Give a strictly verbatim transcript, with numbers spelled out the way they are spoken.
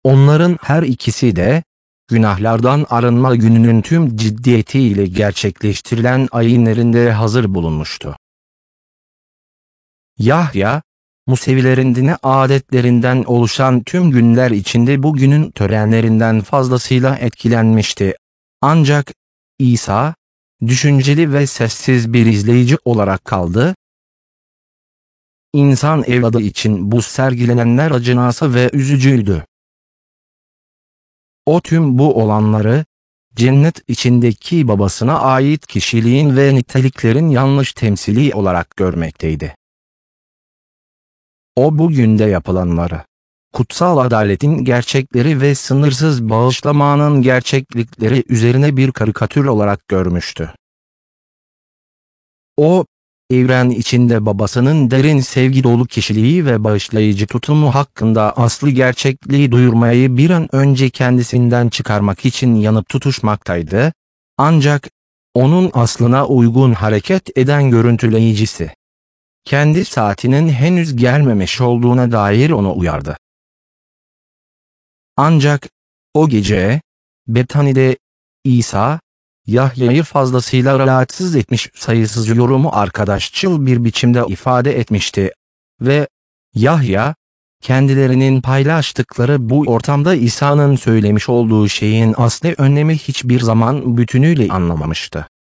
Onların her ikisi de, günahlardan arınma gününün tüm ciddiyetiyle gerçekleştirilen ayinlerinde hazır bulunmuştu. Yahya, Musevilerin dini adetlerinden oluşan tüm günler içinde bu günün törenlerinden fazlasıyla etkilenmişti. Ancak İsa, düşünceli ve sessiz bir izleyici olarak kaldı. İnsan evladı için bu sergilenenler acınası ve üzücüydü. O tüm bu olanları, cennet içindeki babasına ait kişiliğin ve niteliklerin yanlış temsili olarak görmekteydi. O bugün de yapılanları, kutsal adaletin gerçekleri ve sınırsız bağışlamanın gerçeklikleri üzerine bir karikatür olarak görmüştü. O, evren içinde babasının derin sevgi dolu kişiliği ve bağışlayıcı tutumu hakkında aslı gerçekliği duyurmayı bir an önce kendisinden çıkarmak için yanıp tutuşmaktaydı, ancak onun aslına uygun hareket eden görüntüleyicisi, kendi saatinin henüz gelmemiş olduğuna dair onu uyardı. Ancak o gece, Betani'de İsa, Yahya'yı fazlasıyla rahatsız etmiş sayısız yorumu arkadaşçıl bir biçimde ifade etmişti ve Yahya, kendilerinin paylaştıkları bu ortamda İsa'nın söylemiş olduğu şeyin asli önemi hiçbir zaman bütünüyle anlamamıştı.